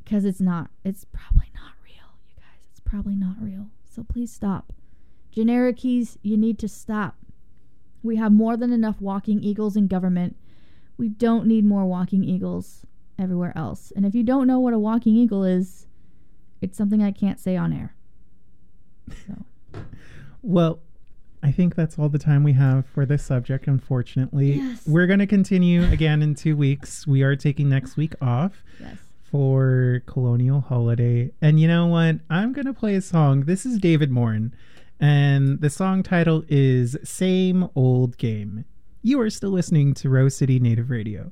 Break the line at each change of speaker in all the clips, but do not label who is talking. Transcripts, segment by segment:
Because it's probably not real, you guys. It's probably not real. So please stop. Genericies, you need to stop. We have more than enough walking eagles in government. We don't need more walking eagles everywhere else. And if you don't know what a walking eagle is, it's something I can't say on air. So.
Well, I think that's all the time we have for this subject, unfortunately.
Yes.
We're going to continue again in 2 weeks. We are taking next week off.
Yes.
For Colonial Holiday. And you know what? I'm going to play a song. This is David Morn. And the song title is Same Old Game. You are still listening to Rose City Native Radio.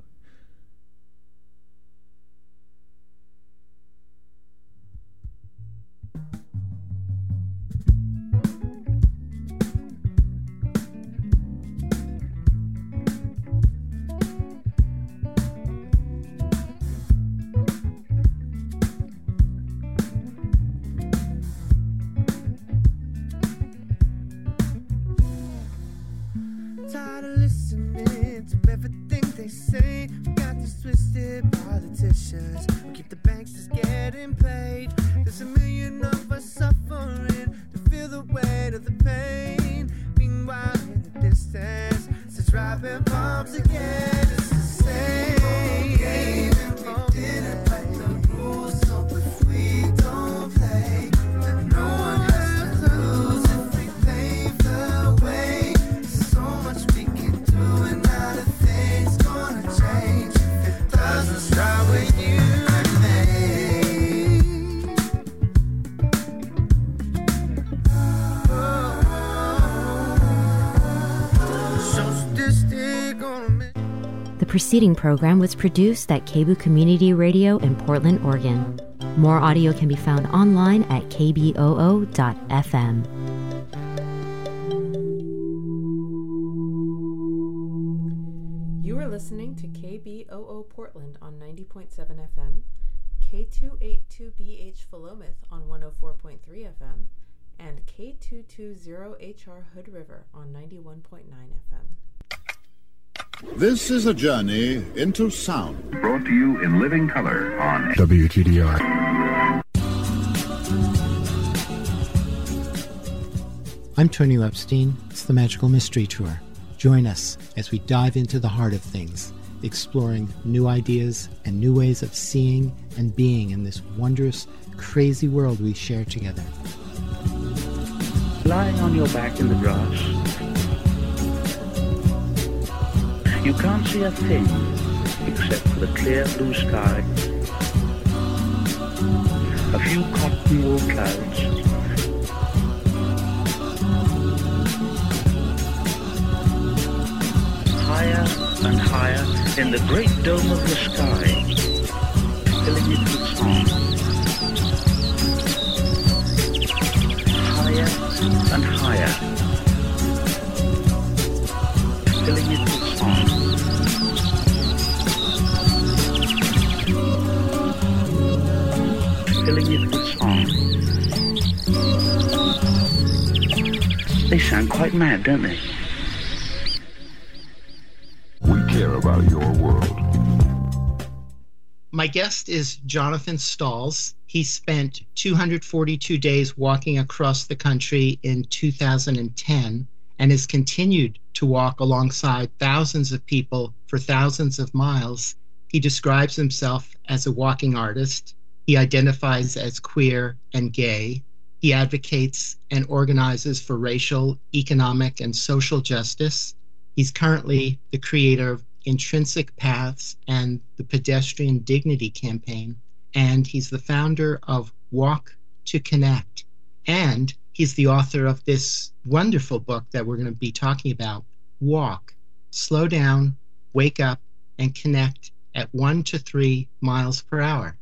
Say we got these twisted politicians who keep the banks just getting paid. There's a million of us suffering to feel the weight of the pain. Meanwhile, in the distance, it's dropping bombs again. It's the same game, and we didn't play the rules. So if we don't play, then no one has to lose. If we pave the way, so much we can do, and not a thing's gonna change if it doesn't start with you and me. So sadistic on a mission.
The preceding program was produced at KBOO Community Radio in Portland, Oregon. More audio can be found online at kboo.fm.
You are listening to KBOO Portland on 90.7 FM, K282BH Philomath on 104.3 FM, and K220HR Hood River on 91.9 FM.
This is a journey into sound.
Brought to you in living color on
WTDR. I'm Tony Epstein. It's the Magical Mystery Tour. Join us as we dive into the heart of things, exploring new ideas and new ways of seeing and being in this wondrous, crazy world we share together.
lying on your back in the grass. You can't see a thing except for the clear blue sky, a few cotton wool clouds, higher and higher in the great dome of the sky, filling it with song. Higher and higher, filling it with song. Filling it with song. They sound quite mad, don't they?
We care about your world.
My guest is Jonathan Stalls. He spent 242 days walking across the country in 2010 and has continued to walk alongside thousands of people for thousands of miles. He describes himself as a walking artist. He identifies as queer and gay. He advocates and organizes for racial, economic, and social justice. He's currently the creator of Intrinsic Paths and the Pedestrian Dignity Campaign, and he's the founder of Walk to Connect. And he's the author of this wonderful book that we're going to be talking about, Walk, Slow Down, Wake Up, and Connect at 1 to 3 miles per hour.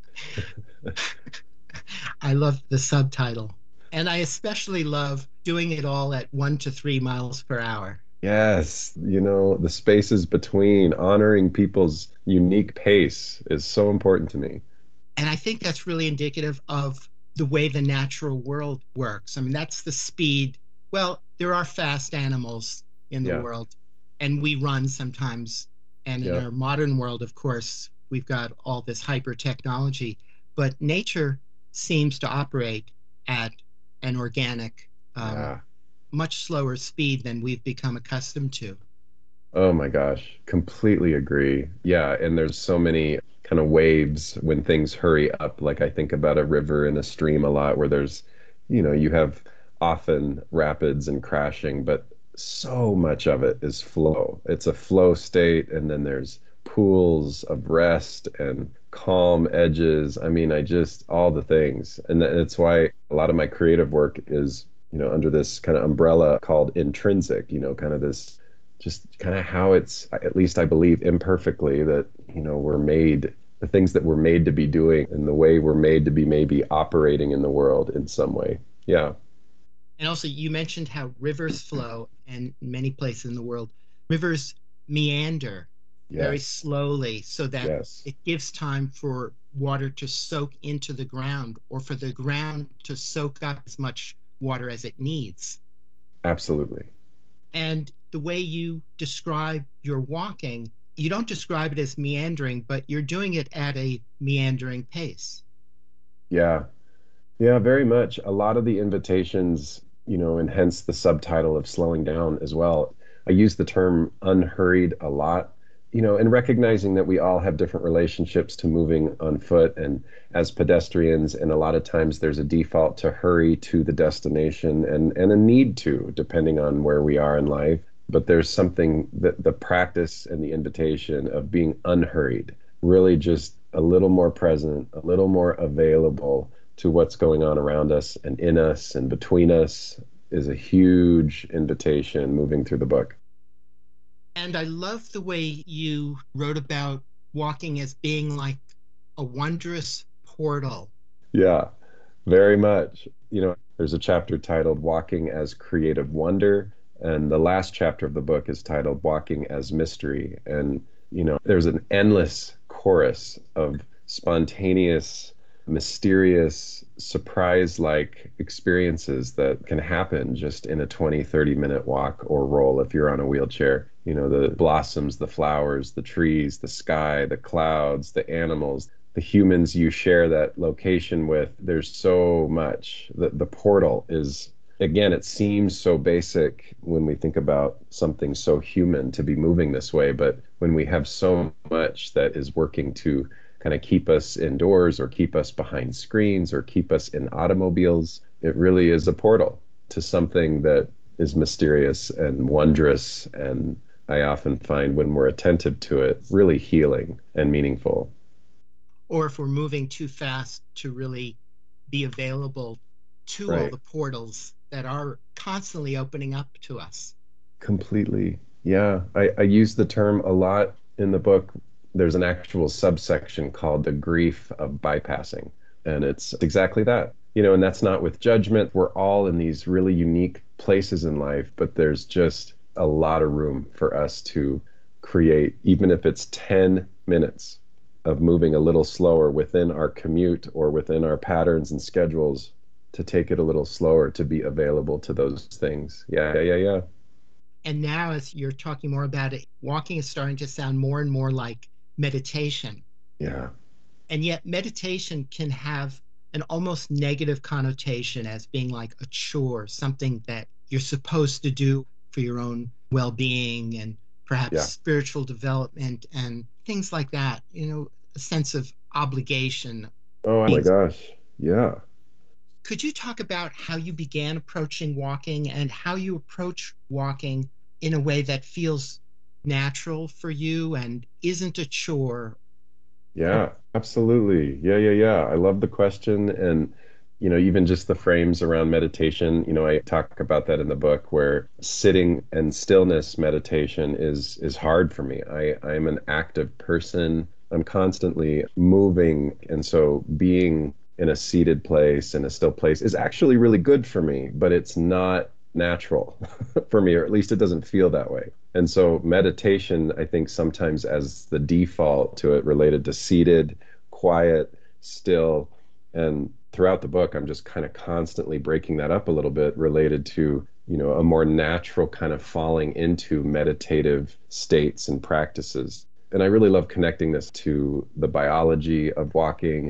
I love the subtitle. And I especially love doing it all at 1 to 3 miles per hour.
Yes, you know, the spaces between, honoring people's unique pace is so important to me.
And I think that's really indicative of the way the natural world works. I mean, that's the speed. Well, there are fast animals in the world, and we run sometimes. And in our modern world, of course, we've got all this hyper technology. but nature seems to operate at an organic, much slower speed than we've become accustomed to.
Oh my gosh, completely agree. Yeah, and there's so many kind of waves when things hurry up. Like I think about a river and a stream a lot where there's, you have often rapids and crashing, but so much of it is flow. It's a flow state, and then there's pools of rest and calm edges. I mean, all the things. And that's why a lot of my creative work is, under this kind of umbrella called intrinsic, kind of this, just kind of how it's, at least I believe imperfectly, that, we're made, the things that we're made to be doing and the way we're made to be maybe operating in the world in some way. Yeah.
And also, you mentioned how rivers flow, and in many places in the world, rivers meander very slowly so that it gives time for water to soak into the ground, or for the ground to soak up as much water as it needs.
Absolutely.
And the way you describe your walking, you don't describe it as meandering, but you're doing it at a meandering pace.
Yeah. Yeah, very much. A lot of the invitations, and hence the subtitle of Slowing Down as well. I use the term unhurried a lot, and recognizing that we all have different relationships to moving on foot and as pedestrians. And a lot of times there's a default to hurry to the destination and a need to, depending on where we are in life. But there's something that the practice and the invitation of being unhurried, really just a little more present, a little more available to what's going on around us and in us and between us, is a huge invitation moving through the book.
And I love the way you wrote about walking as being like a wondrous portal.
Yeah, very much. There's a chapter titled Walking as Creative Wonder, and the last chapter of the book is titled Walking as Mystery. And, there's an endless chorus of spontaneous, mysterious, surprise-like experiences that can happen just in a 20-30-minute walk or roll if you're on a wheelchair. The blossoms, the flowers, the trees, the sky, the clouds, the animals, the humans you share that location with. There's so much. The portal is, again, it seems so basic when we think about something so human to be moving this way, but when we have so much that is working to kind of keep us indoors or keep us behind screens or keep us in automobiles, it really is a portal to something that is mysterious and wondrous, and I often find when we're attentive to it, really healing and meaningful.
Or if we're moving too fast to really be available to all the portals that are constantly opening up to us.
Completely. Yeah. I use the term a lot in the book. There's an actual subsection called the grief of bypassing. And it's exactly that. And that's not with judgment. We're all in these really unique places in life, but there's just a lot of room for us to create, even if it's 10 minutes of moving a little slower within our commute or within our patterns and schedules, to take it a little slower, to be available to those things. Yeah.
And now, as you're talking more about it, walking is starting to sound more and more like meditation.
Yeah.
And yet meditation can have an almost negative connotation as being like a chore, something that you're supposed to do for your own well-being and perhaps spiritual development and things like that, a sense of obligation.
Oh my gosh. Yeah.
Could you talk about how you began approaching walking and how you approach walking in a way that feels natural for you and isn't a chore?
Yeah, absolutely. Yeah. I love the question. And, even just the frames around meditation, I talk about that in the book, where sitting and stillness meditation is hard for me. I'm an active person. I'm constantly moving. And so being in a seated place, in a still place, is actually really good for me, but it's not natural for me, or at least it doesn't feel that way. And so meditation, I think sometimes as the default to it, related to seated, quiet, still. And throughout the book, I'm just kind of constantly breaking that up a little bit, related to, a more natural kind of falling into meditative states and practices. And I really love connecting this to the biology of walking and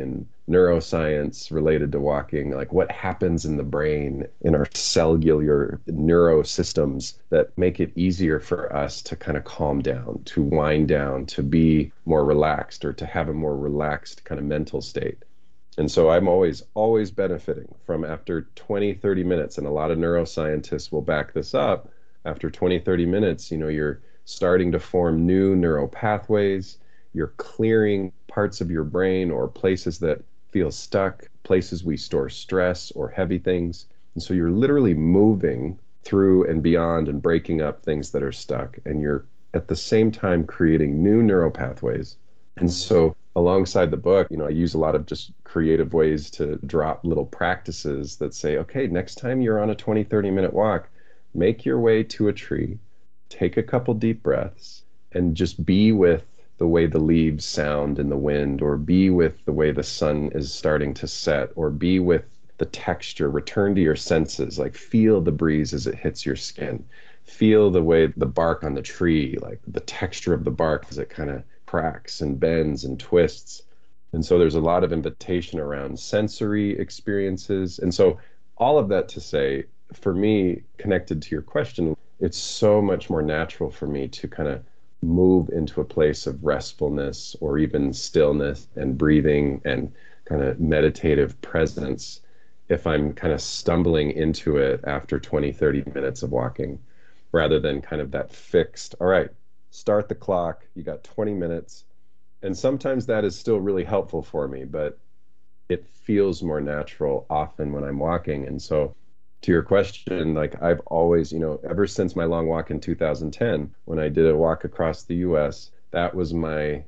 neuroscience related to walking, like what happens in the brain, in our cellular neurosystems that make it easier for us to kind of calm down, to wind down, to be more relaxed, or to have a more relaxed kind of mental state. And so I'm always benefiting from after 20, 30 minutes, and a lot of neuroscientists will back this up. After 20, 30 minutes, you're starting to form new neural pathways. You're clearing parts of your brain or places that feel stuck, places we store stress or heavy things. And so you're literally moving through and beyond and breaking up things that are stuck. And you're at the same time creating new neural pathways. And so alongside the book, I use a lot of just creative ways to drop little practices that say, okay, next time you're on a 20, 30-minute walk, make your way to a tree, take a couple deep breaths, and just be with the way the leaves sound in the wind, or be with the way the sun is starting to set, or be with the texture. Return to your senses, like feel the breeze as it hits your skin. Feel the way the bark on the tree, like the texture of the bark as it kind of cracks and bends and twists. And so there's a lot of invitation around sensory experiences. And so all of that to say, for me, connected to your question, it's so much more natural for me to kind of move into a place of restfulness or even stillness and breathing and kind of meditative presence if I'm kind of stumbling into it after 20, 30 minutes of walking, rather than kind of that fixed, all right, start the clock, you got 20 minutes. And sometimes that is still really helpful for me, but it feels more natural often when I'm walking. And so to your question, like I've always, ever since my long walk in 2010, when I did a walk across the US, that was my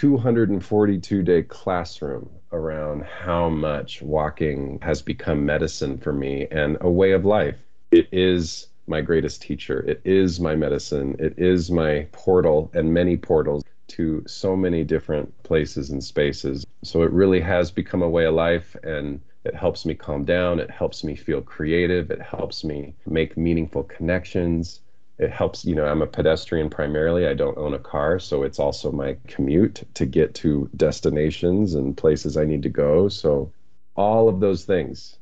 242-day classroom around how much walking has become medicine for me and a way of life. It is my greatest teacher. It is my medicine. It is my portal and many portals to so many different places and spaces. So it really has become a way of life, and it helps me calm down. It helps me feel creative. It helps me make meaningful connections. It helps, I'm a pedestrian primarily. I don't own a car, so it's also my commute to get to destinations and places I need to go. So all of those things.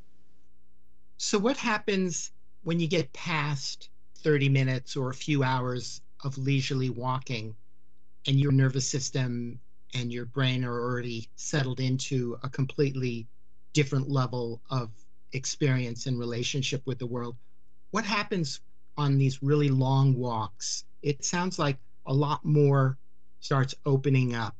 So what happens when you get past 30 minutes or a few hours of leisurely walking and your nervous system and your brain are already settled into a completely different level of experience and relationship with the world? What happens on these really long walks? It sounds like a lot more starts opening up.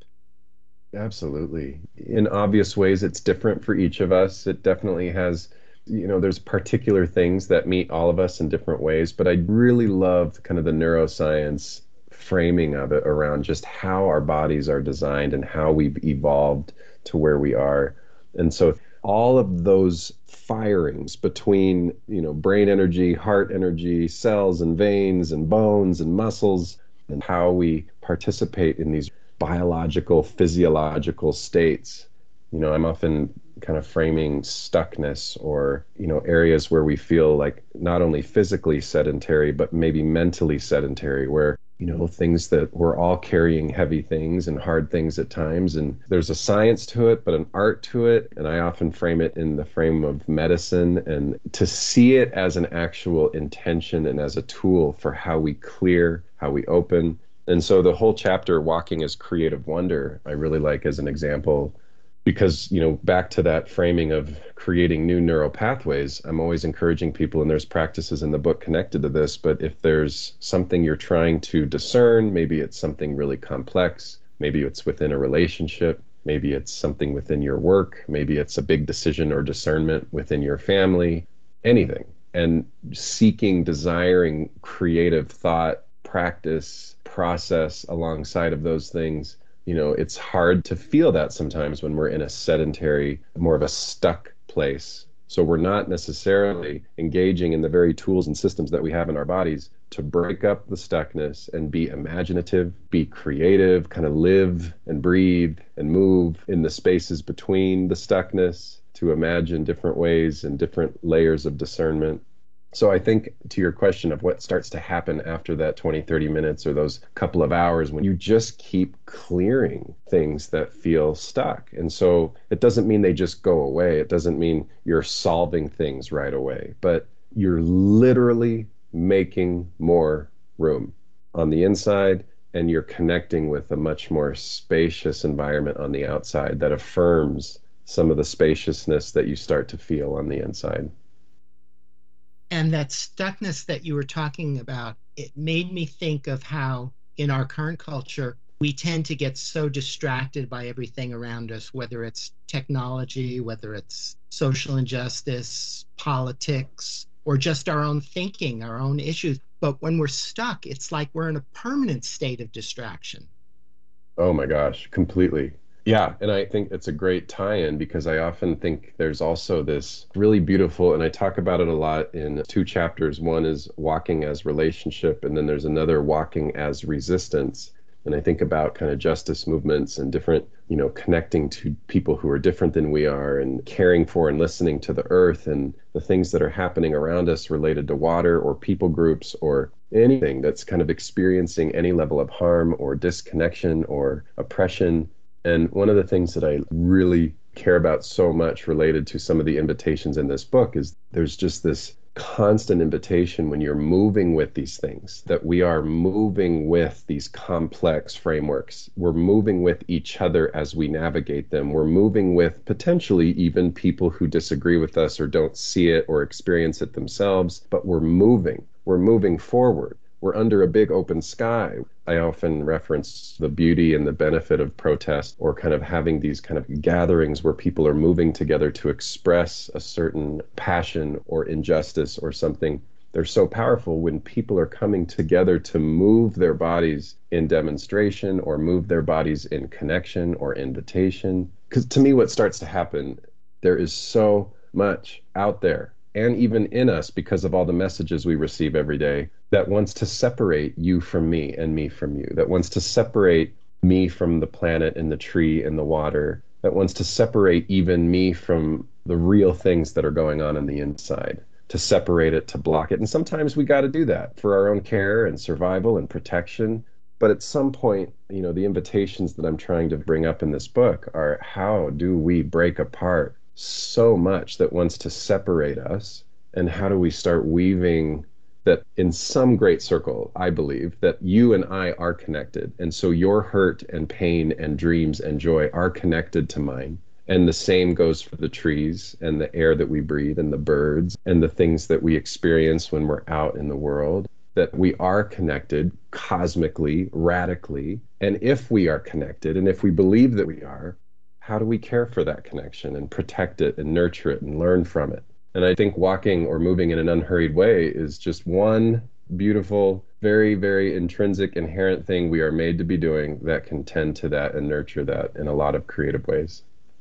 Absolutely. In obvious ways, it's different for each of us. It definitely has, there's particular things that meet all of us in different ways, but I really love kind of the neuroscience framing of it around just how our bodies are designed and how we've evolved to where we are. And so all of those firings between, brain energy, heart energy, cells and veins and bones and muscles, and how we participate in these biological, physiological states. I'm often kind of framing stuckness or, areas where we feel like not only physically sedentary, but maybe mentally sedentary, where things that we're all carrying heavy things and hard things at times. And there's a science to it, but an art to it. And I often frame it in the frame of medicine, and to see it as an actual intention and as a tool for how we clear, how we open. And so the whole chapter, Walking as Creative Wonder, I really like as an example, because, back to that framing of creating new neural pathways, I'm always encouraging people, and there's practices in the book connected to this, but if there's something you're trying to discern, maybe it's something really complex, maybe it's within a relationship, maybe it's something within your work, maybe it's a big decision or discernment within your family, anything. And seeking, desiring creative thought, practice, process alongside of those things, it's hard to feel that sometimes when we're in a sedentary, more of a stuck place. So we're not necessarily engaging in the very tools and systems that we have in our bodies to break up the stuckness and be imaginative, be creative, kind of live and breathe and move in the spaces between the stuckness, to imagine different ways and different layers of discernment. So I think to your question of what starts to happen after that 20, 30 minutes or those couple of hours, when you just keep clearing things that feel stuck. And so it doesn't mean they just go away. It doesn't mean you're solving things right away, but you're literally making more room on the inside, and you're connecting with a much more spacious environment on the outside that affirms some of the spaciousness that you start to feel on the inside.
And that stuckness that you were talking about, it made me think of how in our current culture, we tend to get so distracted by everything around us, whether it's technology, whether it's social injustice, politics, or just our own thinking, our own issues. But when we're stuck, it's like we're in a permanent state of distraction.
Oh my gosh, completely. Yeah, and I think it's a great tie-in because I often think there's also this really beautiful, and I talk about it a lot in 2 chapters. One is walking as relationship, and then there's another walking as resistance. And I think about kind of justice movements and different, connecting to people who are different than we are and caring for and listening to the earth and the things that are happening around us related to water or people groups or anything that's kind of experiencing any level of harm or disconnection or oppression. And one of the things that I really care about so much related to some of the invitations in this book is there's just this constant invitation when you're moving with these things, that we are moving with these complex frameworks. We're moving with each other as we navigate them. We're moving with potentially even people who disagree with us or don't see it or experience it themselves, but we're moving. We're moving forward. We're under a big open sky. I often reference the beauty and the benefit of protest or kind of having these kind of gatherings where people are moving together to express a certain passion or injustice or something. They're so powerful when people are coming together to move their bodies in demonstration or move their bodies in connection or invitation. Because to me, what starts to happen, there is so much out there and even in us because of all the messages we receive every day that wants to separate you from me and me from you, that wants to separate me from the planet and the tree and the water, that wants to separate even me from the real things that are going on the inside, to separate it, to block it. And sometimes we got to do that for our own care and survival and protection. But at some point, the invitations that I'm trying to bring up in this book are how do we break apart so much that wants to separate us, and how do we start weaving that in some great circle, I believe, that you and I are connected. And so your hurt and pain and dreams and joy are connected to mine. And the same goes for the trees and the air that we breathe and the birds and the things that we experience when we're out in the world, that we are connected cosmically, radically. And if we are connected, and if we believe that we are, how do we care for that connection and protect it and nurture it and learn from it? And I think walking or moving in an unhurried way is just one beautiful, very, very intrinsic, inherent thing we are made to be doing that can tend to that and nurture that in a lot of creative ways.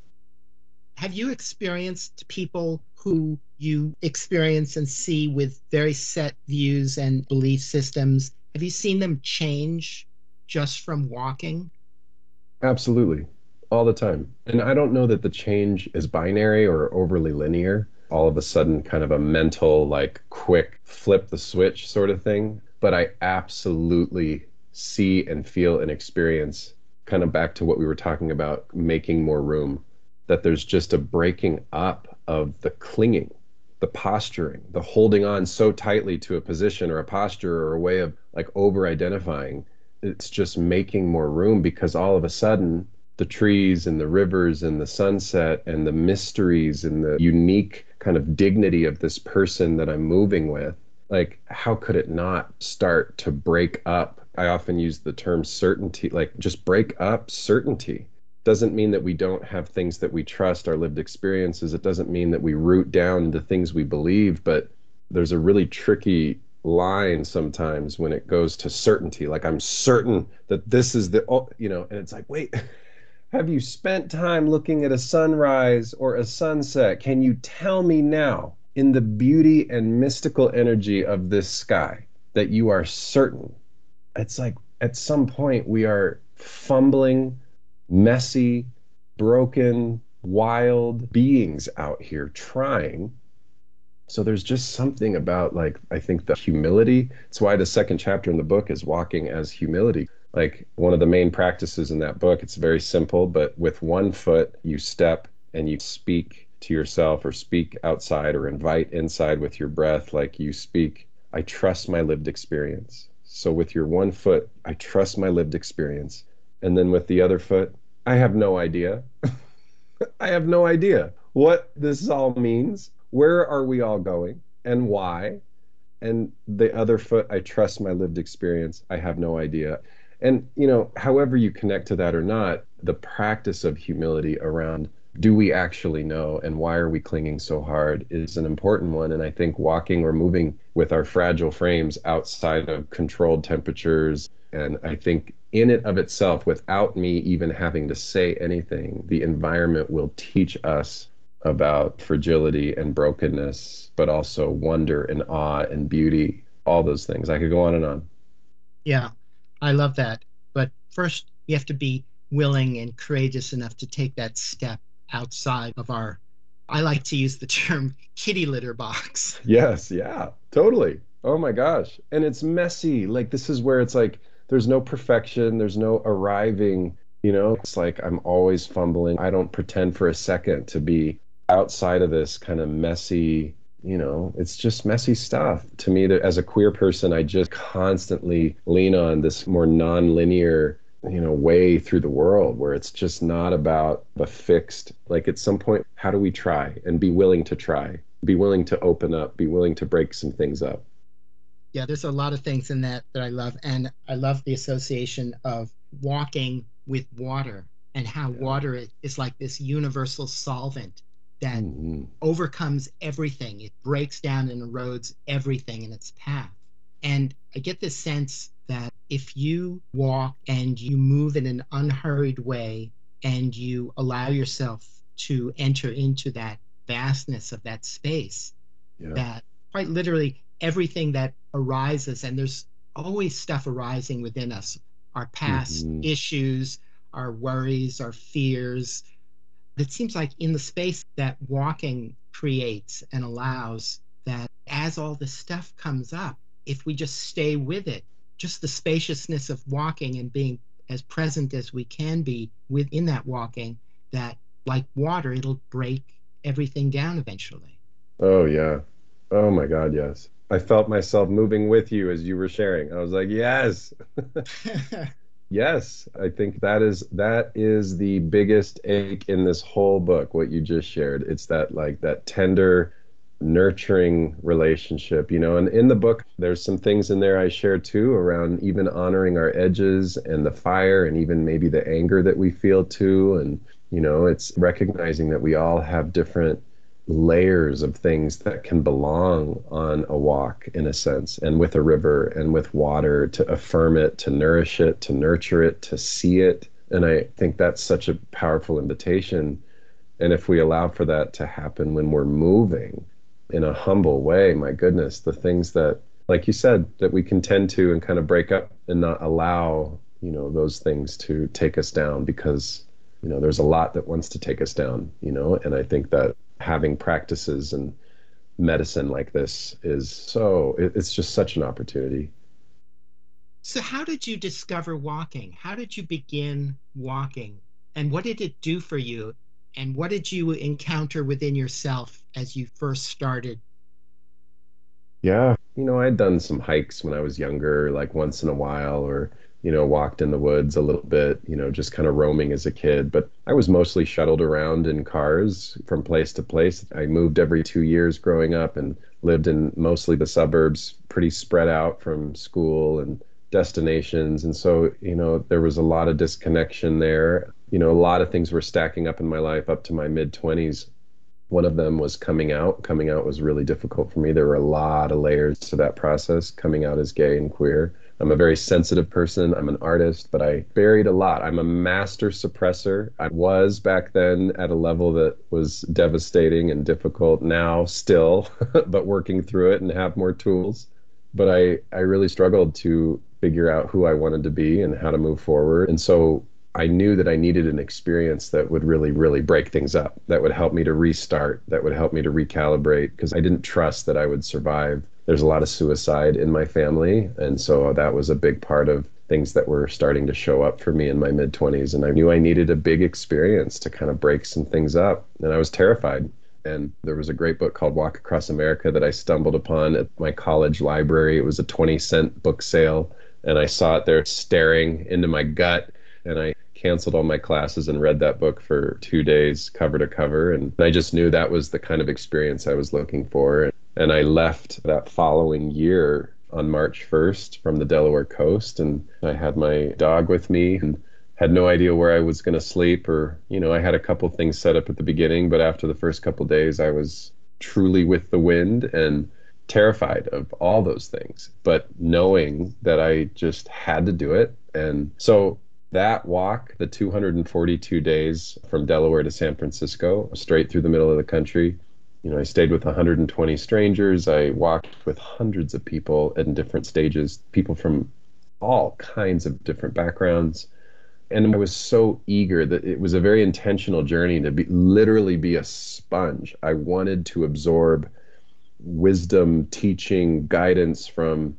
Have you experienced people who you experience and see with very set views and belief systems? Have you seen them change just from walking?
Absolutely. All the time. And I don't know that the change is binary or overly linear, all of a sudden kind of a mental, like quick flip the switch sort of thing. But I absolutely see and feel and experience, kind of back to what we were talking about, making more room, that there's just a breaking up of the clinging, the posturing, the holding on so tightly to a position or a posture or a way of like over-identifying. It's just making more room because all of a sudden the trees and the rivers and the sunset and the mysteries and the unique kind of dignity of this person that I'm moving with, like, how could it not start to break up? I often use the term certainty, like just break up certainty. Doesn't mean that we don't have things that we trust, our lived experiences. It doesn't mean that we root down into things we believe, but there's a really tricky line sometimes when it goes to certainty. Like, I'm certain that this is the, and it's like, wait, have you spent time looking at a sunrise or a sunset? Can you tell me now, in the beauty and mystical energy of this sky, that you are certain? It's like, at some point, we are fumbling, messy, broken, wild beings out here trying So there's just something about, like, I think the humility. It's why the second chapter in the book is walking as humility. Like, one of the main practices in that book, it's very simple, but with one foot you step and you speak to yourself or speak outside or invite inside with your breath. Like, you speak, I trust my lived experience. So with your one foot, I trust my lived experience. And then with the other foot, I have no idea. I have no idea what this all means. Where are we all going and why? And the other foot, I trust my lived experience. I have no idea. And, however you connect to that or not, the practice of humility around, do we actually know and why are we clinging so hard, is an important one. And I think walking or moving with our fragile frames outside of controlled temperatures, and I think in it of itself, without me even having to say anything, the environment will teach us about fragility and brokenness, but also wonder and awe and beauty, all those things. I could go on and on.
Yeah, I love that. But first, you have to be willing and courageous enough to take that step outside of our, I like to use the term, kitty litter box.
Yes, yeah, totally. Oh my gosh. And it's messy. Like, this is where it's like, there's no perfection, there's no arriving, it's like I'm always fumbling. I don't pretend for a second to be outside of this kind of messy, it's just messy stuff. To me, that as a queer person, I just constantly lean on this more non-linear, way through the world where it's just not about the fixed, like at some point, how do we try and be willing to try, be willing to open up, be willing to break some things up.
Yeah, there's a lot of things in that I love. And I love the association of walking with water and how water is like this universal solvent that overcomes everything. It breaks down and erodes everything in its path. And I get this sense that if you walk and you move in an unhurried way and you allow yourself to enter into that vastness of that space, that quite literally everything that arises, and there's always stuff arising within us, our past issues, our worries, our fears. It seems like in the space that walking creates and allows, that as all this stuff comes up, if we just stay with it, just the spaciousness of walking and being as present as we can be within that walking, that like water, it'll break everything down eventually.
Oh, yeah. Oh, my God, yes. I felt myself moving with you as you were sharing. I was like, yes. Yes, I think that is the biggest ache in this whole book, what you just shared. It's that tender, nurturing relationship, and in the book, there's some things in there I share too around even honoring our edges and the fire and even maybe the anger that we feel too. And, it's recognizing that we all have different layers of things that can belong on a walk, in a sense, and with a river and with water, to affirm it, to nourish it, to nurture it, to see it. And I think that's such a powerful invitation. And if we allow for that to happen when we're moving in a humble way, my goodness, the things that, like you said, that we can tend to and kind of break up and not allow, those things to take us down, because, there's a lot that wants to take us down, and I think that having practices and medicine like this it's just such an opportunity.
So how did you discover walking? How did you begin walking? And what did it do for you? And what did you encounter within yourself as you first started?
Yeah, I'd done some hikes when I was younger, like once in a while, or walked in the woods a little bit, just kind of roaming as a kid. But I was mostly shuttled around in cars from place to place. I moved every 2 years growing up and lived in mostly the suburbs, pretty spread out from school and destinations. And so, there was a lot of disconnection there. A lot of things were stacking up in my life up to my mid-20s. One of them was coming out. Coming out was really difficult for me. There were a lot of layers to that process, coming out as gay and queer. I'm a very sensitive person. I'm an artist, but I buried a lot. I'm a master suppressor. I was back then at a level that was devastating and difficult. Now still, but working through it and have more tools. But I really struggled to figure out who I wanted to be and how to move forward. And so I knew that I needed an experience that would really, really break things up, that would help me to restart, that would help me to recalibrate, because I didn't trust that I would survive. There's a lot of suicide in my family, and so that was a big part of things that were starting to show up for me in my mid-20s, and I knew I needed a big experience to kind of break some things up, and I was terrified. And there was a great book called Walk Across America that I stumbled upon at my college library. It was a 20-cent book sale, and I saw it there staring into my gut, and I canceled all my classes and read that book for 2 days, cover to cover. And I just knew that was the kind of experience I was looking for. And I left that following year on March 1st from the Delaware coast. And I had my dog with me and had no idea where I was going to sleep, or, I had a couple things set up at the beginning, but after the first couple days, I was truly with the wind and terrified of all those things, but knowing that I just had to do it. And so that walk, the 242 days from Delaware to San Francisco, straight through the middle of the country, I stayed with 120 strangers. I walked with hundreds of people in different stages, people from all kinds of different backgrounds. And I was so eager that it was a very intentional journey to literally be a sponge. I wanted to absorb wisdom, teaching, guidance from,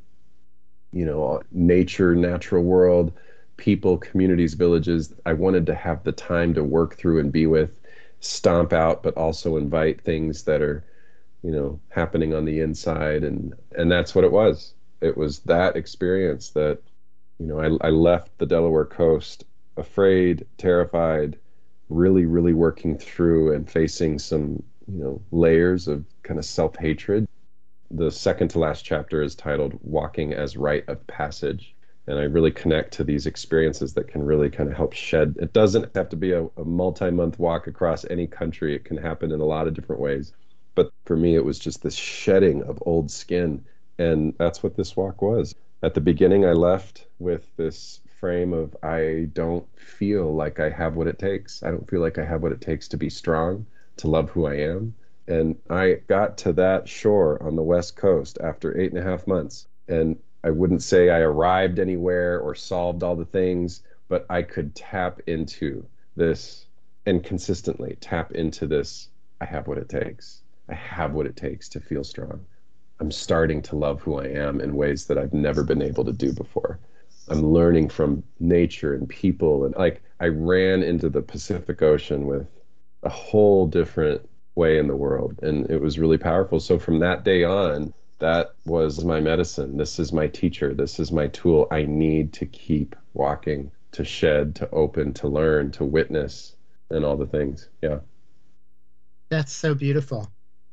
nature, natural world, people, communities, villages. I wanted to have the time to work through and be with, stomp out, but also invite things that are, happening on the inside. And that's what it was. It was that experience that, I left the Delaware coast afraid, terrified, really, really working through and facing some, layers of kind of self-hatred. The second to last chapter is titled Walking as Rite of Passage. And I really connect to these experiences that can really kind of help shed. It doesn't have to be a multi-month walk across any country. It can happen in a lot of different ways. But for me, it was just this shedding of old skin. And that's what this walk was. At the beginning, I left with this frame of, I don't feel like I have what it takes. I don't feel like I have what it takes to be strong, to love who I am. And I got to that shore on the West Coast after 8.5 months. And I wouldn't say I arrived anywhere or solved all the things, but I could tap into this and consistently tap into this. I have what it takes. I have what it takes to feel strong. I'm starting to love who I am in ways that I've never been able to do before. I'm learning from nature and people. And I ran into the Pacific Ocean with a whole different way in the world. And it was really powerful. So from that day on, that was my medicine. This is my teacher. This is my tool. I need to keep walking, to shed, to open, to learn, to witness, and all the things. Yeah.
That's so beautiful.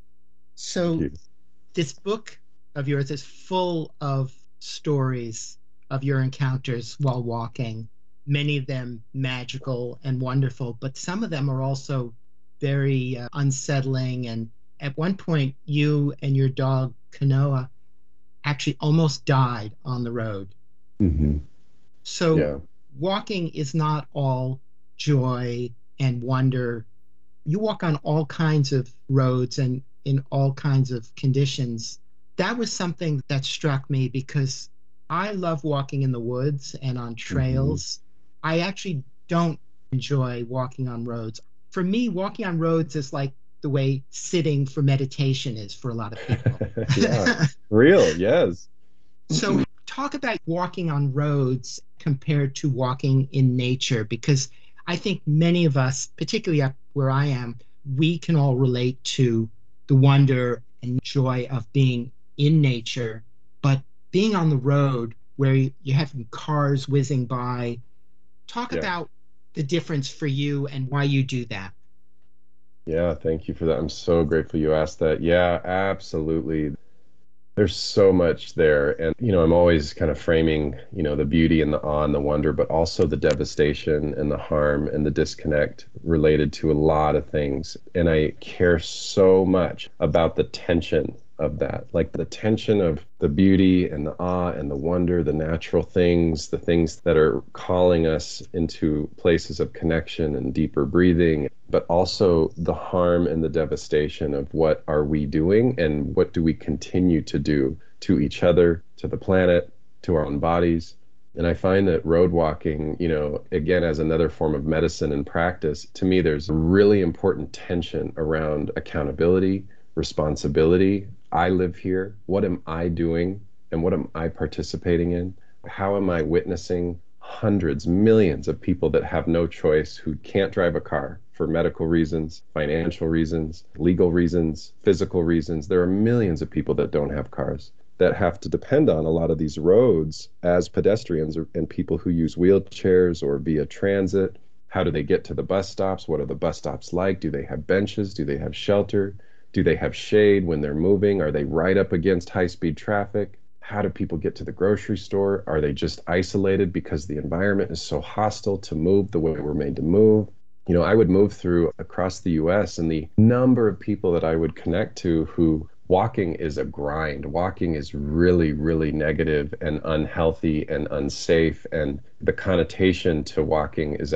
So this book of yours is full of stories of your encounters while walking, many of them magical and wonderful, but some of them are also very unsettling. And at one point, you and your dog, Kanoa, actually almost died on the road.
Mm-hmm.
So walking is not all joy and wonder. You walk on all kinds of roads and in all kinds of conditions. That was something that struck me because I love walking in the woods and on trails. Mm-hmm. I actually don't enjoy walking on roads. For me, walking on roads is like the way sitting for meditation is for a lot of people.
Yeah, real, yes.
So talk about walking on roads compared to walking in nature, because I think many of us, particularly up where I am, we can all relate to the wonder and joy of being in nature, but being on the road where you have cars whizzing by. Talk about the difference for you and why you do that.
Yeah, thank you for that. I'm so grateful you asked that. Yeah, absolutely. There's so much there. And, I'm always kind of framing, the beauty and the awe and the wonder, but also the devastation and the harm and the disconnect related to a lot of things. And I care so much about the tension of that, like the tension of the beauty and the awe and the wonder, the natural things, the things that are calling us into places of connection and deeper breathing, but also the harm and the devastation of what are we doing and what do we continue to do to each other, to the planet, to our own bodies. And I find that road walking, again, as another form of medicine and practice, to me, there's a really important tension around accountability, responsibility. I live here. What am I doing? And what am I participating in? How am I witnessing hundreds, millions of people that have no choice, who can't drive a car for medical reasons, financial reasons, legal reasons, physical reasons? There are millions of people that don't have cars, that have to depend on a lot of these roads as pedestrians and people who use wheelchairs or via transit. How do they get to the bus stops? What are the bus stops like? Do they have benches? Do they have shelter? Do they have shade when they're moving? Are they right up against high-speed traffic? How do people get to the grocery store? Are they just isolated because the environment is so hostile to move the way we're made to move? I would move through across the US, and the number of people that I would connect to who walking is a grind. Walking is really, really negative and unhealthy and unsafe. And the connotation to walking is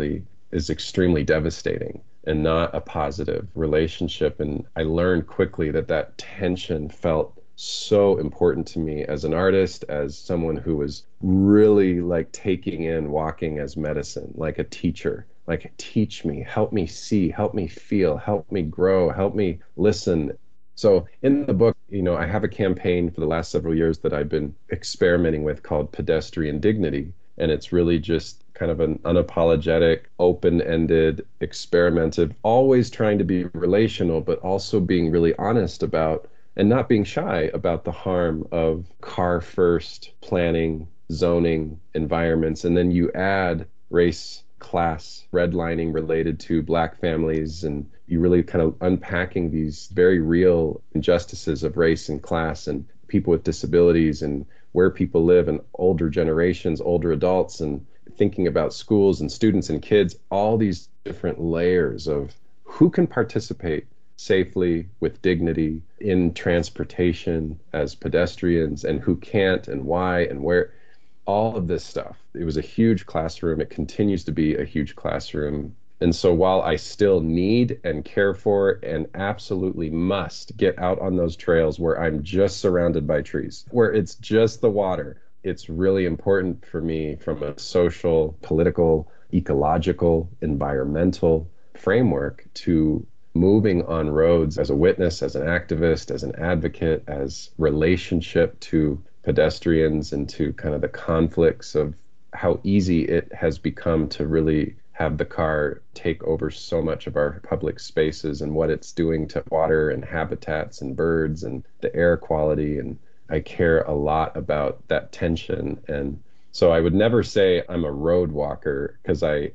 extremely devastating and not a positive relationship. And I learned quickly that tension felt so important to me as an artist, as someone who was really like taking in walking as medicine, like a teacher. Like, teach me, help me see, help me feel, help me grow, help me listen. So in the book, I have a campaign for the last several years that I've been experimenting with called Pedestrian Dignity. And it's really just kind of an unapologetic, open-ended, experimental, always trying to be relational, but also being really honest about and not being shy about the harm of car-first planning, zoning, environments. And then you add race, class, redlining related to Black families, and you really kind of unpacking these very real injustices of race and class and people with disabilities and where people live and older generations, older adults, and thinking about schools and students and kids, all these different layers of who can participate safely with dignity in transportation as pedestrians and who can't and why and where. All of this stuff. It was a huge classroom. It continues to be a huge classroom. And so while I still need and care for and absolutely must get out on those trails where I'm just surrounded by trees, where it's just the water, it's really important for me from a social, political, ecological, environmental framework to moving on roads as a witness, as an activist, as an advocate, as relationship to pedestrians and to kind of the conflicts of how easy it has become to really have the car take over so much of our public spaces and what it's doing to water and habitats and birds and the air quality. And I care a lot about that tension. And so I would never say I'm a road walker because I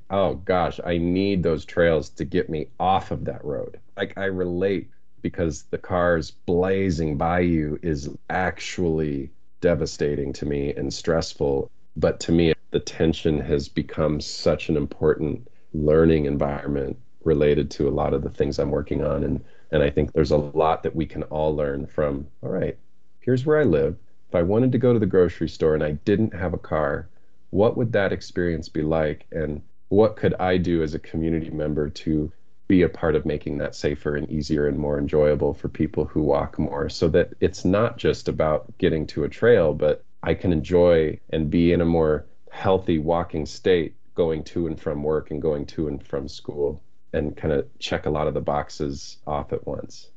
need those trails to get me off of that road. Like, I relate because the cars blazing by you is actually devastating to me and stressful. But to me, the tension has become such an important learning environment related to a lot of the things I'm working on. And I think there's a lot that we can all learn from. All right, here's where I live. If I wanted to go to the grocery store and I didn't have a car, what would that experience be like? And what could I do as a community member to be a part of making that safer and easier and more enjoyable for people who walk more, so that it's not just about getting to a trail, but I can enjoy and be in a more healthy walking state going to and from work and going to and from school, and kind of check a lot of the boxes off at once.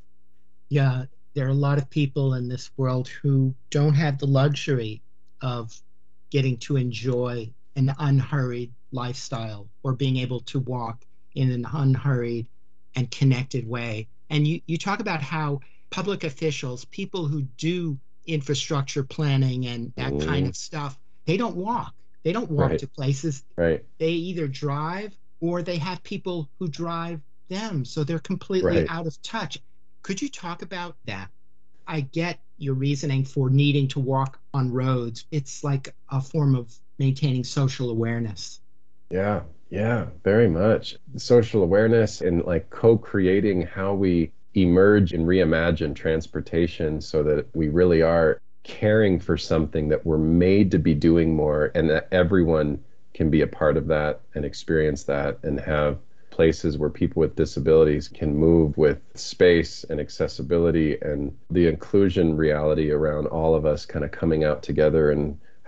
Yeah, there are a lot of people in this world who don't have the luxury of getting to enjoy an unhurried lifestyle or being able to walk in an unhurried and connected way. And you talk about how public officials, people who do infrastructure planning and that kind of stuff, they don't walk. They don't walk to places.
Right.
They either drive or they have people who drive them. So they're completely out of touch. Could you talk about that? I get your reasoning for needing to walk on roads. It's like a form of maintaining social awareness.
Yeah, very much. Social awareness and like co-creating how we emerge and reimagine transportation so that we really are caring for something that we're made to be doing more, and that everyone can be a part of that and experience that and have places where people with disabilities can move with space and accessibility, and the inclusion reality around all of us kind of coming out together and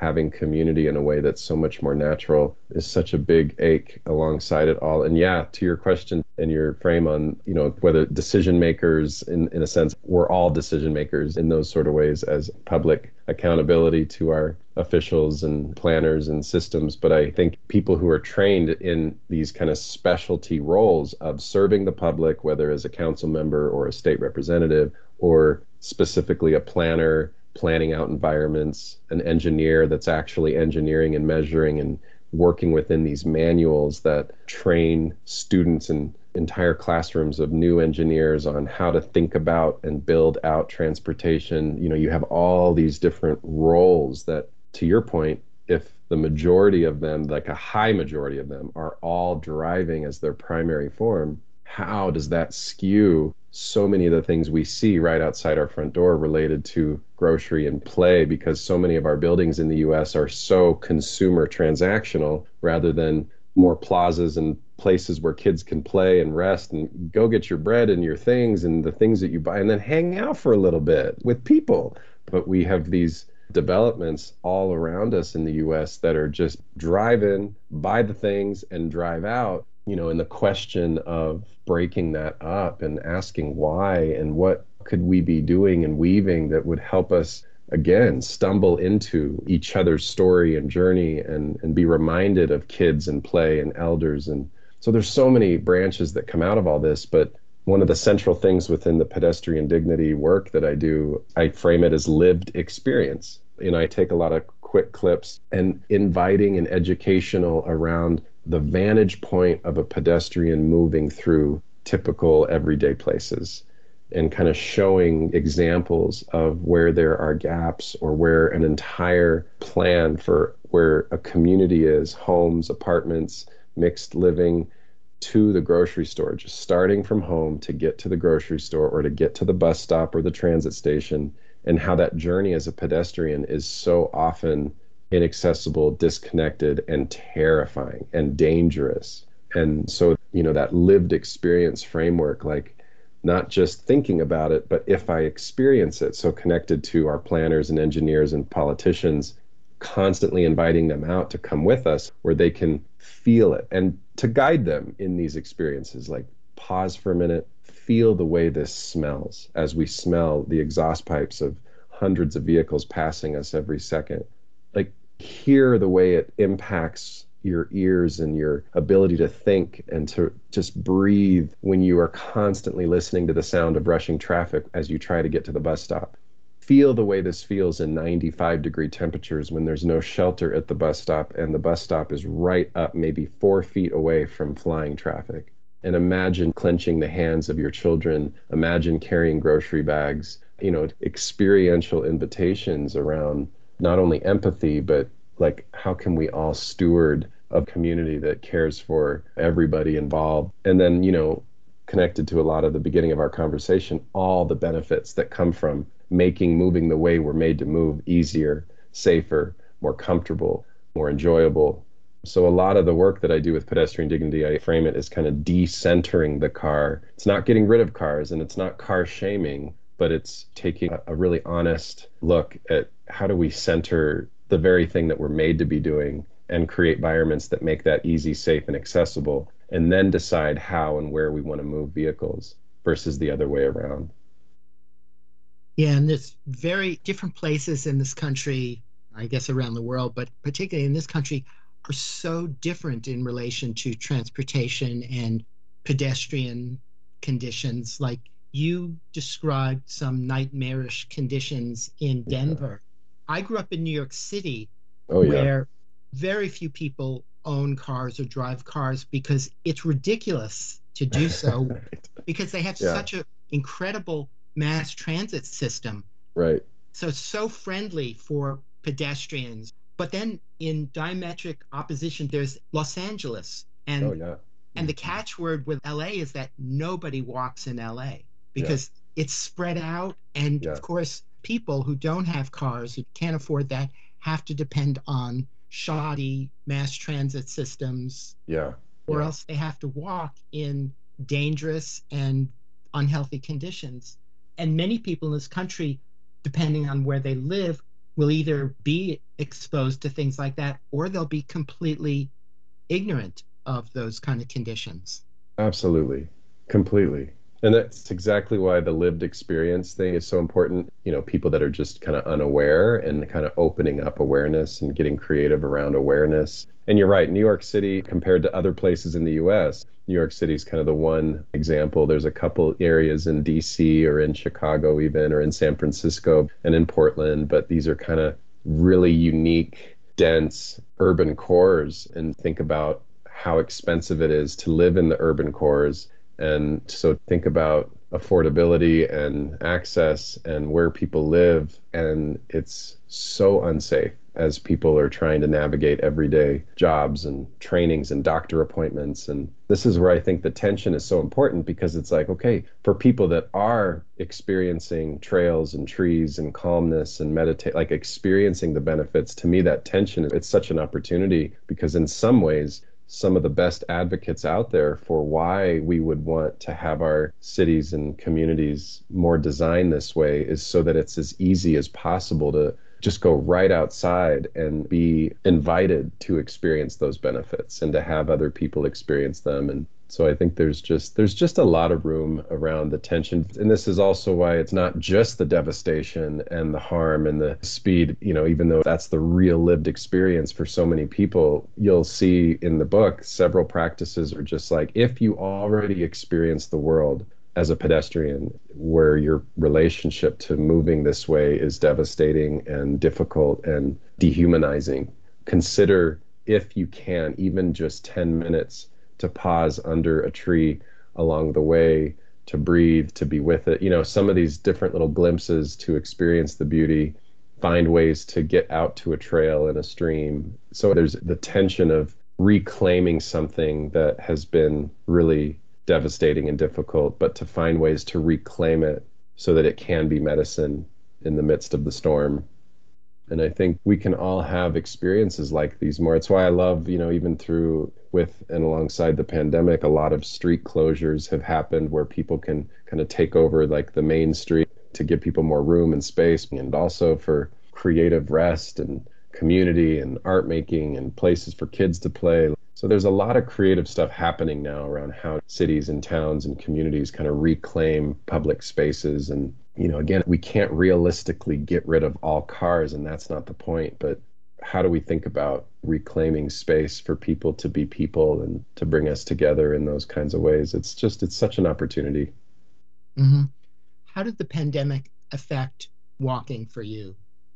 having community in a way that's so much more natural is such a big ache alongside it all. And yeah, to your question and your frame on, whether decision makers, in a sense, we're all decision makers in those sort of ways as public accountability to our officials and planners and systems. But I think people who are trained in these kind of specialty roles of serving the public, whether as a council member or a state representative, or specifically a planner, planning out environments, an engineer that's actually engineering and measuring and working within these manuals that train students and entire classrooms of new engineers on how to think about and build out transportation. You have all these different roles that, to your point, if the majority of them, like a high majority of them, are all driving as their primary form, how does that skew so many of the things we see right outside our front door related to grocery and play? Because so many of our buildings in the US are so consumer transactional rather than more plazas and places where kids can play and rest and go get your bread and your things and the things that you buy and then hang out for a little bit with people. But we have these developments all around us in the US that are just drive in, buy the things, and drive out. And the question of breaking that up and asking why and what could we be doing and weaving that would help us, again, stumble into each other's story and journey and be reminded of kids and play and elders. And so there's so many branches that come out of all this. But one of the central things within the pedestrian dignity work that I do, I frame it as lived experience. I take a lot of quick clips and inviting and educational around the vantage point of a pedestrian moving through typical everyday places and kind of showing examples of where there are gaps or where an entire plan for where a community is, homes, apartments, mixed living, to the grocery store, just starting from home to get to the grocery store or to get to the bus stop or the transit station, and how that journey as a pedestrian is so often inaccessible, disconnected, and terrifying and dangerous. And so, that lived experience framework, like not just thinking about it, but if I experience it, so connected to our planners and engineers and politicians, constantly inviting them out to come with us where they can feel it and to guide them in these experiences, like pause for a minute, feel the way this smells as we smell the exhaust pipes of hundreds of vehicles passing us every second. Like, hear the way it impacts your ears and your ability to think and to just breathe when you are constantly listening to the sound of rushing traffic as you try to get to the bus stop. Feel the way this feels in 95-degree temperatures when there's no shelter at the bus stop and the bus stop is right up maybe 4 feet away from flying traffic. And imagine clenching the hands of your children. Imagine carrying grocery bags, experiential invitations around not only empathy, but like, how can we all steward a community that cares for everybody involved? And then, connected to a lot of the beginning of our conversation, all the benefits that come from making moving the way we're made to move easier, safer, more comfortable, more enjoyable. So a lot of the work that I do with pedestrian dignity, I frame it as kind of decentering the car. It's not getting rid of cars and it's not car shaming, but it's taking a really honest look at how do we center the very thing that we're made to be doing and create environments that make that easy, safe, and accessible, and then decide how and where we want to move vehicles versus the other way around.
Yeah, and there's very different places in this country, I guess around the world, but particularly in this country, are so different in relation to transportation and pedestrian conditions. Like, you described some nightmarish conditions in Denver. I grew up in New York City, where very few people own cars or drive cars because it's ridiculous to do so because they have such an incredible mass transit system.
Right.
So it's so friendly for pedestrians. But then in diametric opposition, there's Los Angeles. And and the catchword with LA is that nobody walks in LA because it's spread out. And of course, people who don't have cars, who can't afford that, have to depend on shoddy mass transit systems. Or else they have to walk in dangerous and unhealthy conditions. And many people in this country, depending on where they live, will either be exposed to things like that, or they'll be completely ignorant of those kind of conditions.
Absolutely. Completely. And that's exactly why the lived experience thing is so important. You know, people that are just kind of unaware and kind of opening up awareness and getting creative around awareness. And you're right, New York City, compared to other places in the US, New York City is kind of the one example. There's a couple areas in DC or in Chicago even, or in San Francisco and in Portland, but these are kind of really unique, dense urban cores. And think about how expensive it is to live in the urban cores. And so think about affordability and access and where people live. And it's so unsafe as people are trying to navigate everyday jobs and trainings and doctor appointments. And this is where I think the tension is so important, because it's like, okay, for people that are experiencing trails and trees and calmness and meditate, like experiencing the benefits, to me, that tension, it's such an opportunity, because in some ways, some of the best advocates out there for why we would want to have our cities and communities more designed this way is so that it's as easy as possible to just go right outside and be invited to experience those benefits and to have other people experience them. And so I think there's just a lot of room around the tension. And this is also why it's not just the devastation and the harm and the speed, you know, even though that's the real lived experience for so many people. You'll see in the book several practices are just like, if you already experience the world as a pedestrian, where your relationship to moving this way is devastating and difficult and dehumanizing, consider, if you can, even just 10 minutes to pause under a tree along the way, to breathe, to be with it. You know, some of these different little glimpses to experience the beauty, find ways to get out to a trail and a stream. So there's the tension of reclaiming something that has been really devastating and difficult, but to find ways to reclaim it so that it can be medicine in the midst of the storm. And I think we can all have experiences like these more. It's why I love, you know, even through with and alongside the pandemic, a lot of street closures have happened where people can kind of take over like the main street to give people more room and space, and also for creative rest and community and art making and places for kids to play. So there's a lot of creative stuff happening now around how cities and towns and communities kind of reclaim public spaces. And, you know, again, we can't realistically get rid of all cars, and that's not the point. But how do we think about reclaiming space for people to be people and to bring us together in those kinds of ways? It's such an opportunity.
Mm-hmm. How did the pandemic affect walking for you?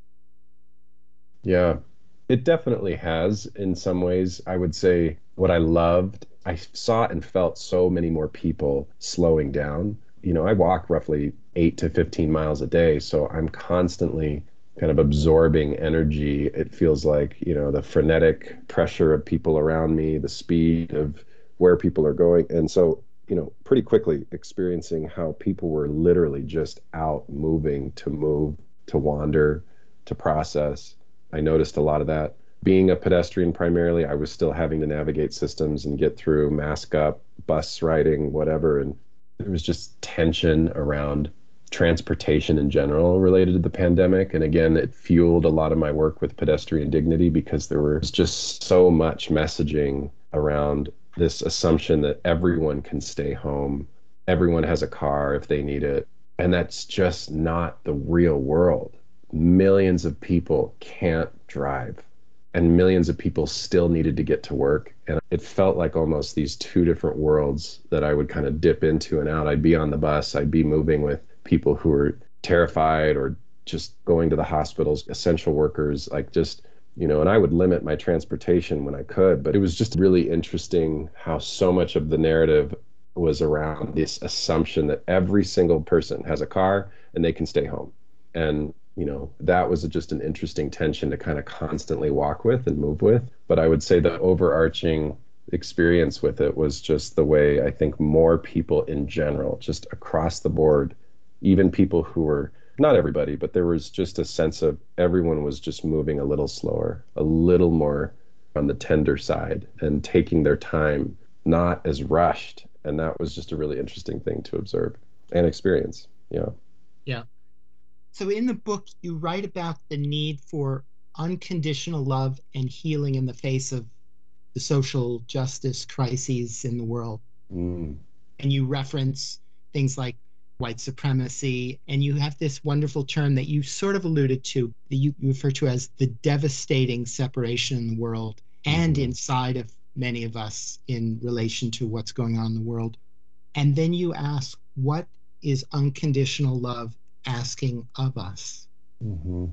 Yeah, it definitely has in some ways. I would say what I loved, I saw and felt so many more people slowing down. You know, I walk roughly 8 to 15 miles a day, so I'm constantly kind of absorbing energy. It feels like, you know, the frenetic pressure of people around me, the speed of where people are going. And so, you know, pretty quickly experiencing how people were literally just out moving, to wander, to process. I noticed a lot of that. Being a pedestrian primarily, I was still having to navigate systems and get through, mask up, bus riding, whatever. And there was just tension around transportation in general related to the pandemic. And again, it fueled a lot of my work with pedestrian dignity, because there was just so much messaging around this assumption that everyone can stay home, everyone has a car if they need it. And that's just not the real world. Millions of people can't drive, and millions of people still needed to get to work. And it felt like almost these two different worlds that I would kind of dip into and out. I'd be on the bus, I'd be moving with people who were terrified or just going to the hospitals, essential workers, like just, you know, and I would limit my transportation when I could. But it was just really interesting how so much of the narrative was around this assumption that every single person has a car and they can stay home. And you know, that was just an interesting tension to kind of constantly walk with and move with. But I would say the overarching experience with it was just the way I think more people in general, just across the board, even people who were, not everybody, but there was just a sense of everyone was just moving a little slower, a little more on the tender side, and taking their time, not as rushed. And that was just a really interesting thing to observe and experience. Yeah.
Yeah. So in the book, you write about the need for unconditional love and healing in the face of the social justice crises in the world.
Mm.
And you reference things like white supremacy, and you have this wonderful term that you sort of alluded to, that you refer to as the devastating separation in the world and inside of many of us in relation to what's going on in the world. And then you ask, what is unconditional love asking of us?
Mm-hmm.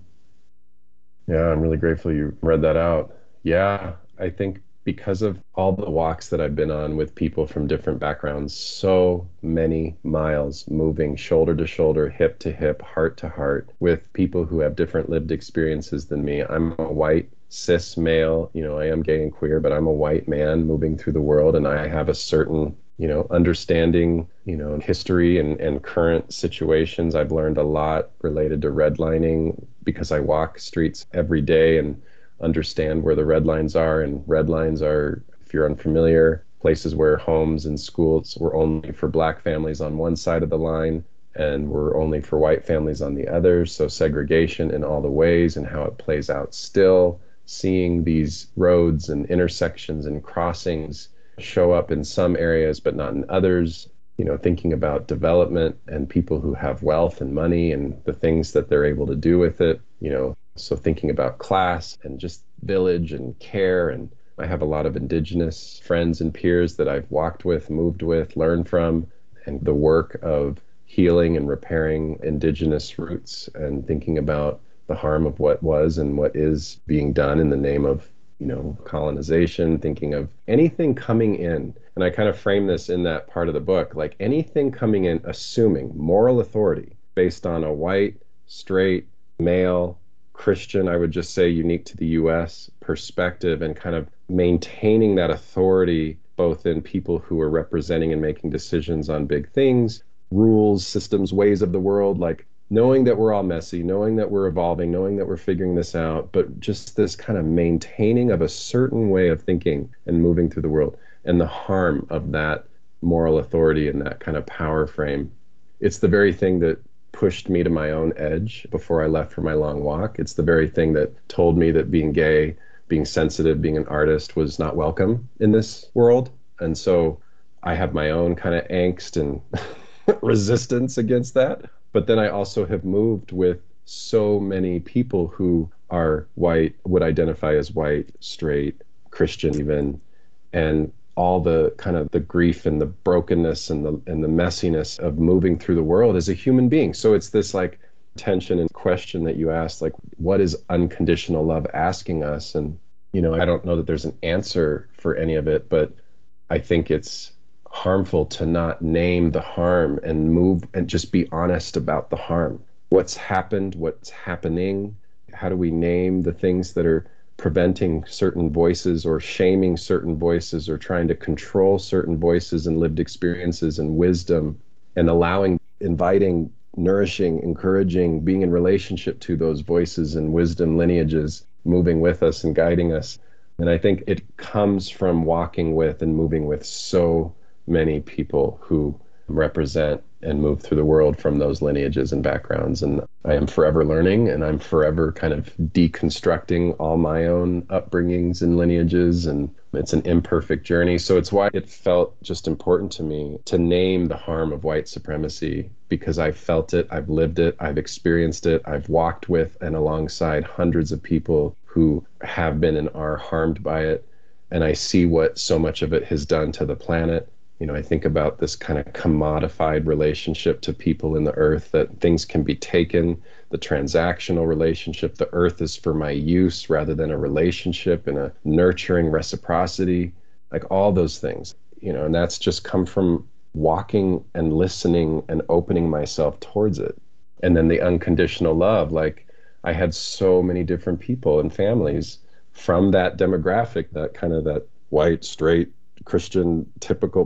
Yeah, I'm really grateful you read that out. Yeah, I think because of all the walks that I've been on with people from different backgrounds, so many miles moving shoulder to shoulder, hip to hip, heart to heart with people who have different lived experiences than me. I'm a white cis male, I am gay and queer, but I'm a white man moving through the world, and I have a certain understanding, history and current situations. I've learned a lot related to redlining because I walk streets every day and understand where the red lines are. And red lines are, if you're unfamiliar, places where homes and schools were only for Black families on one side of the line and were only for white families on the other. So segregation in all the ways and how it plays out still. Seeing these roads and intersections and crossings show up in some areas but not in others, thinking about development and people who have wealth and money and the things that they're able to do with it, so thinking about class and just village and care. And I have a lot of indigenous friends and peers that I've walked with, moved with, learned from, and the work of healing and repairing indigenous roots and thinking about the harm of what was and what is being done in the name of colonization, thinking of anything coming in. And I kind of frame this in that part of the book, like anything coming in, assuming moral authority based on a white, straight, male, Christian, I would just say unique to the US perspective, and kind of maintaining that authority both in people who are representing and making decisions on big things, rules, systems, ways of the world, like knowing that we're all messy, knowing that we're evolving, knowing that we're figuring this out, but just this kind of maintaining of a certain way of thinking and moving through the world, and the harm of that moral authority and that kind of power frame. It's the very thing that pushed me to my own edge before I left for my long walk. It's the very thing that told me that being gay, being sensitive, being an artist was not welcome in this world. And so I have my own kind of angst and resistance against that. But then I also have moved with so many people who are white, would identify as white, straight, Christian even, and all the kind of the grief and the brokenness and the messiness of moving through the world as a human being. So it's this like tension and question that you asked, like, what is unconditional love asking us? And, I don't know that there's an answer for any of it, but I think it's harmful to not name the harm and move and just be honest about the harm. What's happened, what's happening? How do we name the things that are preventing certain voices or shaming certain voices or trying to control certain voices and lived experiences and wisdom, and allowing, inviting, nourishing, encouraging, being in relationship to those voices and wisdom lineages, moving with us and guiding us. And I think it comes from walking with and moving with so many people who represent and move through the world from those lineages and backgrounds. And I am forever learning, and I'm forever kind of deconstructing all my own upbringings and lineages, and it's an imperfect journey. So it's why it felt just important to me to name the harm of white supremacy, because I've felt it, I've lived it, I've experienced it, I've walked with and alongside hundreds of people who have been and are harmed by it. And I see what so much of it has done to the planet. I think about this kind of commodified relationship to people in the earth, that things can be taken, the transactional relationship, the earth is for my use rather than a relationship and a nurturing reciprocity, like all those things, and that's just come from walking and listening and opening myself towards it. And then the unconditional love, like I had so many different people and families from that demographic, that kind of that white, straight, Christian, typical,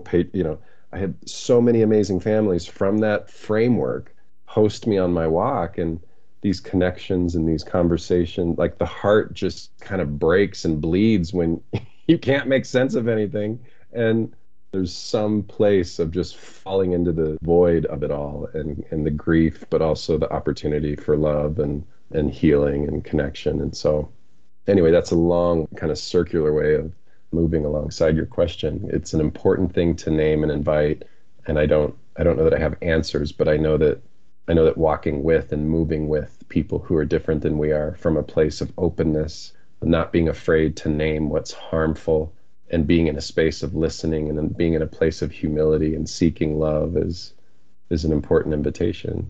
I had so many amazing families from that framework host me on my walk, and these connections and these conversations, like the heart just kind of breaks and bleeds when you can't make sense of anything. And There's some place of just falling into the void of it all and the grief, but also the opportunity for love and healing and connection. And so anyway, that's a long kind of circular way of moving alongside your question. It's an important thing to name and invite. And I don't know that I have answers, but I know that walking with and moving with people who are different than we are from a place of openness, not being afraid to name what's harmful, and being in a space of listening and then being in a place of humility and seeking love is an important invitation.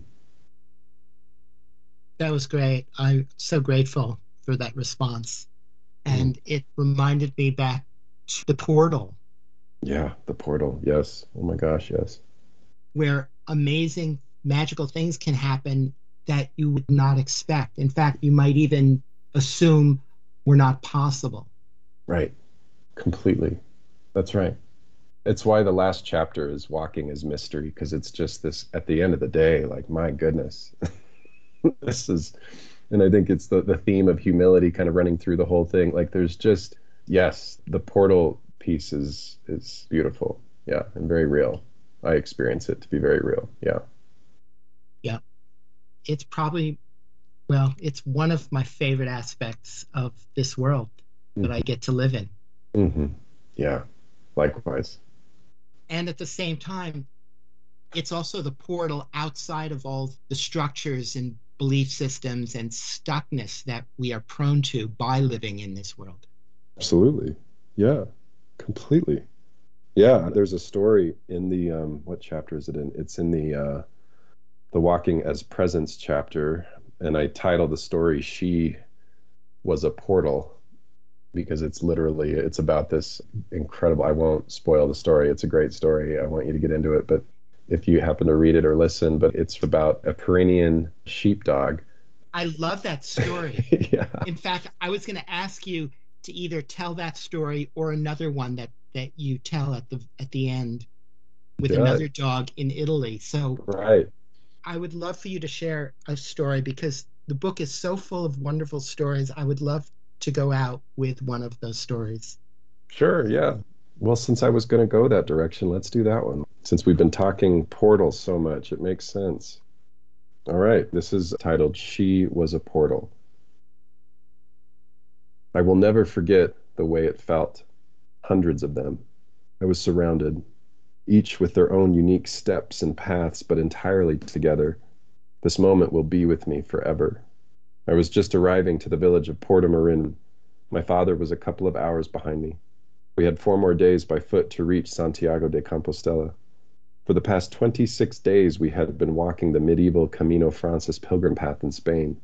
That was great. I'm so grateful for that response. And it reminded me back to the portal.
Yeah, the portal. Yes. Oh my gosh, yes.
Where amazing, magical things can happen that you would not expect. In fact, you might even assume were not possible.
Right. Completely. That's right. It's why the last chapter is Walking as Mystery, because it's just this, at the end of the day, like, my goodness, this is, and I think it's the theme of humility kind of running through the whole thing. Like, there's just, yes, the portal piece is beautiful. Yeah. And very real. I experience it to be very real. Yeah.
Yeah. It's probably, well, it's one of my favorite aspects of this world that I get to live in.
Mm-hmm. Yeah, likewise.
And at the same time, it's also the portal outside of all the structures and belief systems and stuckness that we are prone to by living in this world.
Absolutely. Yeah, completely. Yeah, there's a story in the, what chapter is it in? It's in the Walking as Presence chapter, and I titled the story, She Was a Portal, because it's about this incredible, I won't spoil the story. It's a great story. I want you to get into it, but if you happen to read it or listen, but it's about a Pyrenean sheepdog.
I love that story.
Yeah.
In fact, I was going to ask you to either tell that story or another one that you tell at the end with another dog in Italy. So
right.
I would love for you to share a story, because the book is so full of wonderful stories. I would love to go out with one of those stories.
Sure, yeah. Well, since I was going to go that direction, let's do that one. Since we've been talking portals so much, it makes sense. All right, this is titled She Was a Portal. I will never forget the way it felt. Hundreds of them. I was surrounded, each with their own unique steps and paths, but entirely together. This moment will be with me forever. I was just arriving to the village of Portomarin. My father was a couple of hours behind me. We had 4 more days by foot to reach Santiago de Compostela. For the past 26 days, we had been walking the medieval Camino Frances pilgrim path in Spain.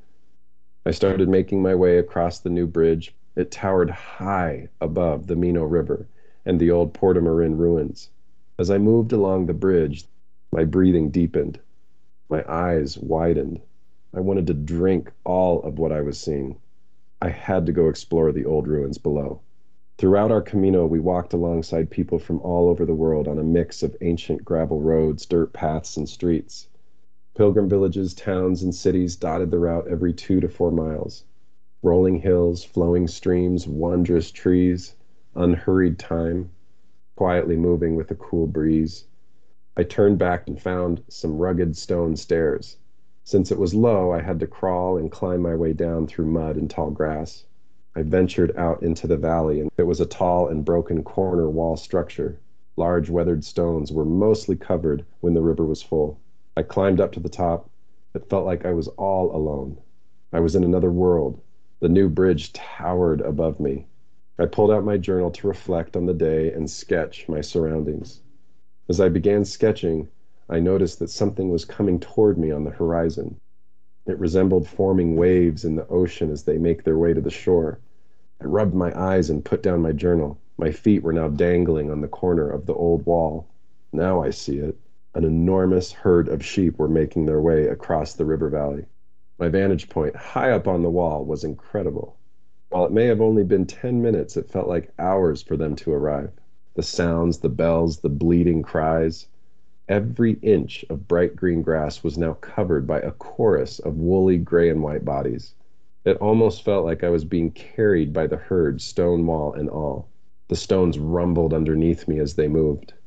I started making my way across the new bridge. It towered high above the Mino River and the old Portomarin ruins. As I moved along the bridge, my breathing deepened. My eyes widened. I wanted to drink all of what I was seeing. I had to go explore the old ruins below. Throughout our Camino, we walked alongside people from all over the world on a mix of ancient gravel roads, dirt paths, and streets. Pilgrim villages, towns, and cities dotted the route every 2 to 4 miles. Rolling hills, flowing streams, wondrous trees, unhurried time, quietly moving with a cool breeze. I turned back and found some rugged stone stairs. Since it was low, I had to crawl and climb my way down through mud and tall grass. I ventured out into the valley, and it was a tall and broken corner wall structure. Large weathered stones were mostly covered when the river was full. I climbed up to the top. It felt like I was all alone. I was in another world. The new bridge towered above me. I pulled out my journal to reflect on the day and sketch my surroundings. As I began sketching, I noticed that something was coming toward me on the horizon. It resembled forming waves in the ocean as they make their way to the shore. I rubbed my eyes and put down my journal. My feet were now dangling on the corner of the old wall. Now I see it. An enormous herd of sheep were making their way across the river valley. My vantage point, high up on the wall, was incredible. While it may have only been 10 minutes, it felt like hours for them to arrive. The sounds, the bells, the bleating cries. Every inch of bright green grass was now covered by a chorus of woolly gray and white bodies. It almost felt like I was being carried by the herd, stone wall and all. The stones rumbled underneath me as they moved.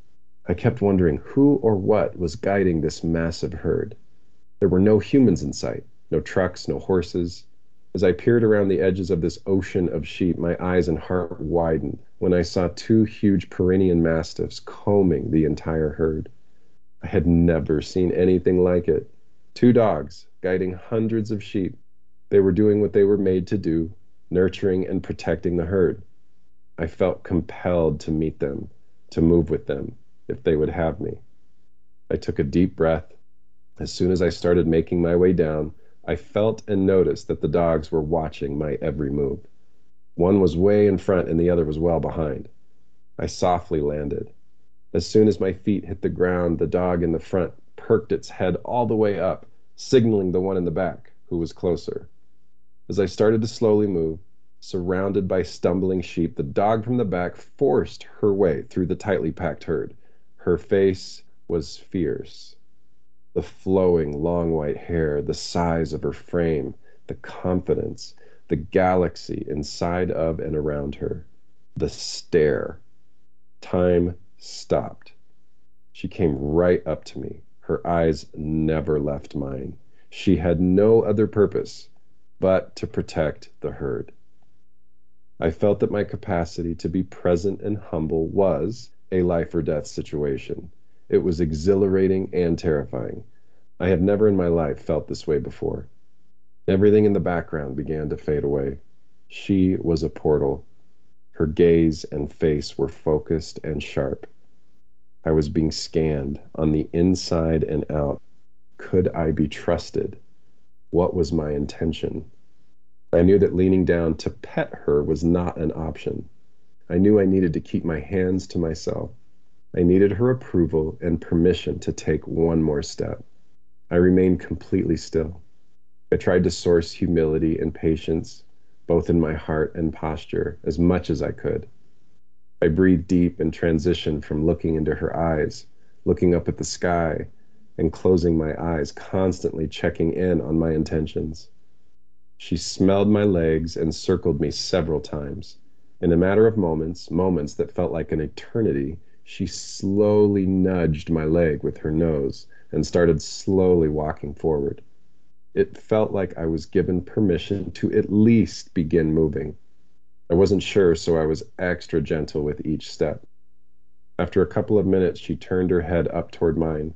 I kept wondering who or what was guiding this massive herd. There were no humans in sight, no trucks, no horses. As I peered around the edges of this ocean of sheep, my eyes and heart widened when I saw two huge Pyrenean Mastiffs combing the entire herd. I had never seen anything like it. Two dogs guiding hundreds of sheep. They were doing what they were made to do, nurturing and protecting the herd. I felt compelled to meet them, to move with them, if they would have me. I took a deep breath. As soon as I started making my way down, I felt and noticed that the dogs were watching my every move. One was way in front and the other was well behind. I softly landed. As soon as my feet hit the ground, the dog in the front perked its head all the way up, signaling the one in the back, who was closer. As I started to slowly move, surrounded by stumbling sheep, the dog from the back forced her way through the tightly packed herd. Her face was fierce. The flowing, long white hair, the size of her frame, the confidence, the galaxy inside of and around her, the stare. Time stopped. She came right up to me. Her eyes never left mine. She had no other purpose but to protect the herd. I felt that my capacity to be present and humble was a life or death situation. It was exhilarating and terrifying. I had never in my life felt this way before. Everything in the background began to fade away. She was a portal. Her gaze and face were focused and sharp. I was being scanned on the inside and out. Could I be trusted? What was my intention? I knew that leaning down to pet her was not an option. I knew I needed to keep my hands to myself. I needed her approval and permission to take one more step. I remained completely still. I tried to source humility and patience, both in my heart and posture, as much as I could. I breathed deep and transitioned from looking into her eyes, looking up at the sky, and closing my eyes, constantly checking in on my intentions. She smelled my legs and circled me several times. In a matter of moments that felt like an eternity, she slowly nudged my leg with her nose and started slowly walking forward. It felt like I was given permission to at least begin moving. I wasn't sure, so I was extra gentle with each step. After a couple of minutes, she turned her head up toward mine.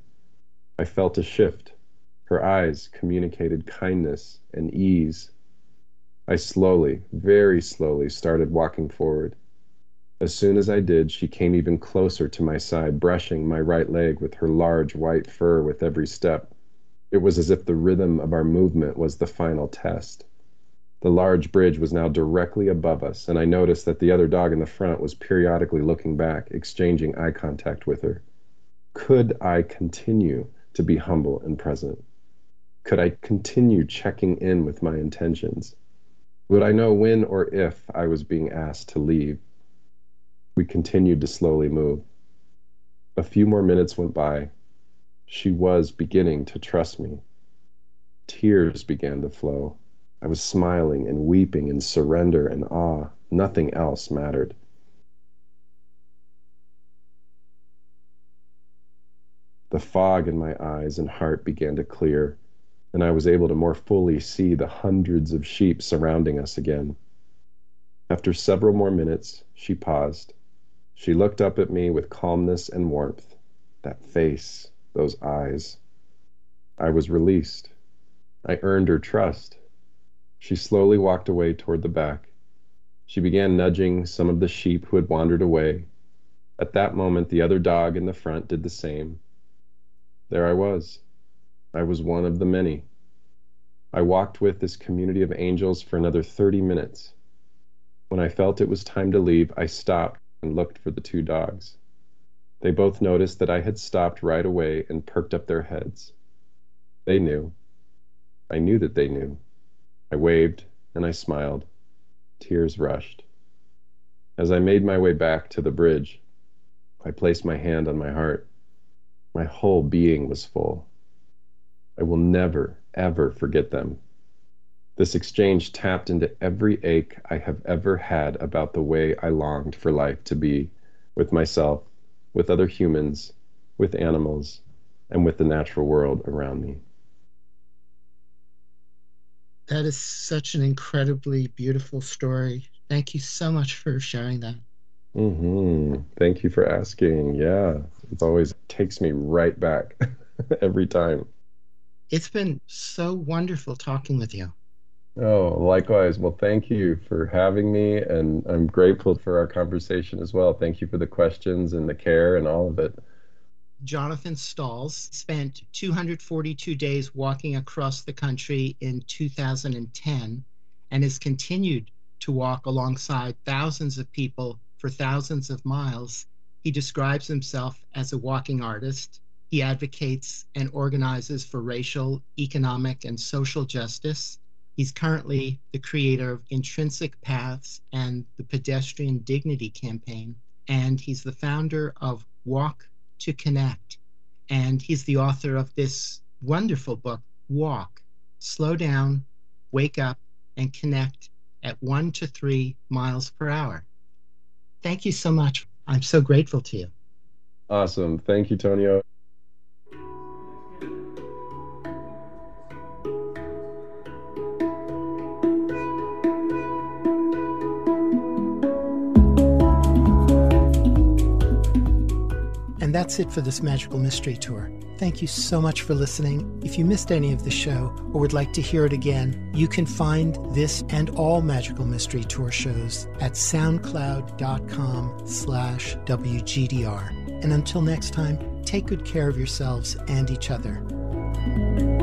I felt a shift. Her eyes communicated kindness and ease. I slowly, very slowly, started walking forward. As soon as I did, she came even closer to my side, brushing my right leg with her large white fur with every step. It was as if the rhythm of our movement was the final test. The large bridge was now directly above us, and I noticed that the other dog in the front was periodically looking back, exchanging eye contact with her. Could I continue to be humble and present? Could I continue checking in with my intentions? Would I know when or if I was being asked to leave? We continued to slowly move. A few more minutes went by. She was beginning to trust me. Tears began to flow. I was smiling and weeping in surrender and awe. Nothing else mattered. The fog in my eyes and heart began to clear, and I was able to more fully see the hundreds of sheep surrounding us again. After several more minutes, she paused. She looked up at me with calmness and warmth. That face, those eyes. I was released. I earned her trust. She slowly walked away toward the back. She began nudging some of the sheep who had wandered away. At that moment, the other dog in the front did the same. There I was. I was one of the many. I walked with this community of angels for another 30 minutes. When I felt it was time to leave, I stopped and looked for the two dogs. They both noticed that I had stopped right away and perked up their heads. They knew. I knew that they knew. I waved and I smiled. Tears rushed. As I made my way back to the bridge, I placed my hand on my heart. My whole being was full. I will never, ever forget them. This exchange tapped into every ache I have ever had about the way I longed for life to be, with myself, with other humans, with animals and with the natural world around me.
That is such an incredibly beautiful story. Thank you so much for sharing that.
Thank you for asking. Yeah, it always takes me right back every time.
It's been so wonderful talking with you.
Oh, likewise. Well, thank you for having me, and I'm grateful for our conversation as well. Thank you for the questions and the care and all of it.
Jonathan Stalls spent 242 days walking across the country in 2010 and has continued to walk alongside thousands of people for thousands of miles. He describes himself as a walking artist. He advocates and organizes for racial, economic, and social justice. He's currently the creator of Intrinsic Paths and the Pedestrian Dignity Campaign, and he's the founder of Walk to Connect. And he's the author of this wonderful book, Walk, Slow Down, Wake Up, and Connect at 1 to 3 miles per hour. Thank you so much. I'm so grateful to you.
Awesome. Thank you, Tonio.
And that's it for this Magical Mystery Tour. Thank you so much for listening. If you missed any of the show or would like to hear it again, you can find this and all Magical Mystery Tour shows at soundcloud.com/WGDR. And until next time, take good care of yourselves and each other.